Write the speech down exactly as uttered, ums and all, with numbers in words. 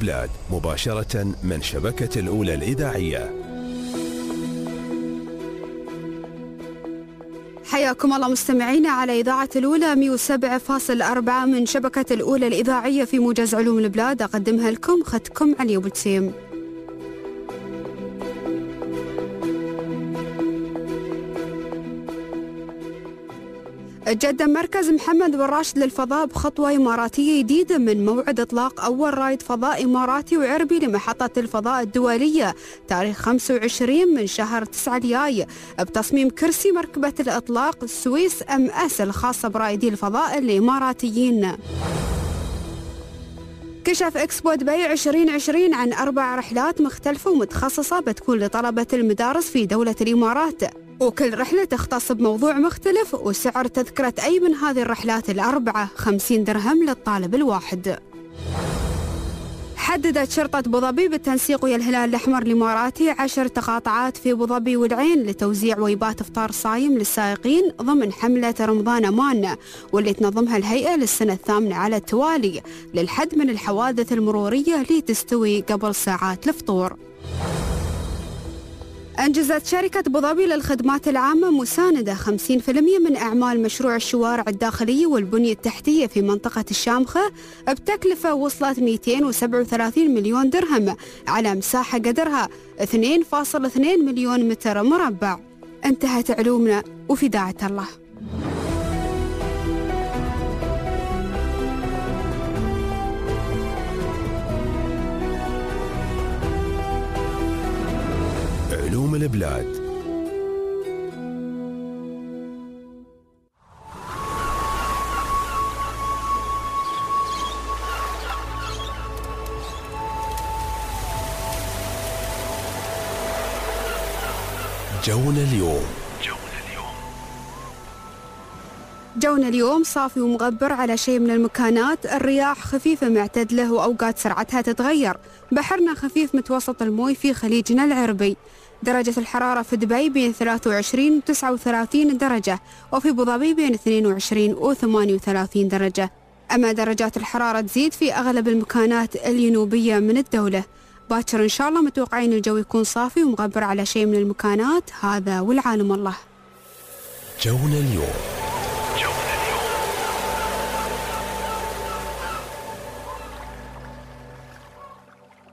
البلاد مباشرة من شبكة الأولى الإذاعية. حياكم الله مستمعينا على إذاعة الأولى مئة وسبعة فاصلة أربعة من شبكة الأولى الإذاعية في موجز علوم البلاد. أقدمها لكم ختكم علي أبو تسيم. قدم مركز محمد بن راشد للفضاء بخطوة إماراتية جديدة من موعد إطلاق أول رائد فضاء إماراتي وعربي لمحطة الفضاء الدولية تاريخ خمسة وعشرين من شهر تسعة الجاي بتصميم كرسي مركبة الإطلاق السويس أم أس الخاصة برائدي الفضاء الإماراتيين. كشف إكسبو دبي عشرين عشرين عن أربع رحلات مختلفة ومتخصصة بتكون لطلبة المدارس في دولة الإمارات، وكل رحلة تختص بموضوع مختلف، وسعر تذكرة أي من هذه الرحلات الأربعة خمسين درهم للطالب الواحد. حددت شرطة أبوظبي بالتنسيق ويا الهلال الأحمر الإماراتي عشر تقاطعات في أبوظبي والعين لتوزيع وجبات إفطار صايم للسائقين ضمن حملة رمضان أمان، واللي تنظمها الهيئة للسنة الثامنة على التوالي للحد من الحوادث المرورية اللي تستوي قبل ساعات الفطور. أنجزت شركة أبوظبي للخدمات العامة مساندة خمسين بالمئة من أعمال مشروع الشوارع الداخلية والبنية التحتية في منطقة الشامخة بتكلفة وصلت مئتين وسبعة وثلاثين مليون درهم على مساحة قدرها اثنين فاصلة اثنين مليون متر مربع. انتهت علومنا وفي داعة الله. علوم البلاد. جونا اليوم. جونا اليوم صافي ومغبر على شيء من المكانات، الرياح خفيفة معتدلة وأوقات سرعتها تتغير، بحرنا خفيف متوسط الموي في خليجنا العربي. درجة الحرارة في دبي بين ثلاثة وعشرين و تسعة وثلاثين درجة، وفي أبوظبي بين اثنين وعشرين و ثمانية وثلاثين درجة. أما درجات الحرارة تزيد في أغلب المكانات الجنوبية من الدولة. باكر إن شاء الله متوقعين الجو يكون صافي ومغبر على شيء من المكانات. هذا والعالم الله. جونا اليوم.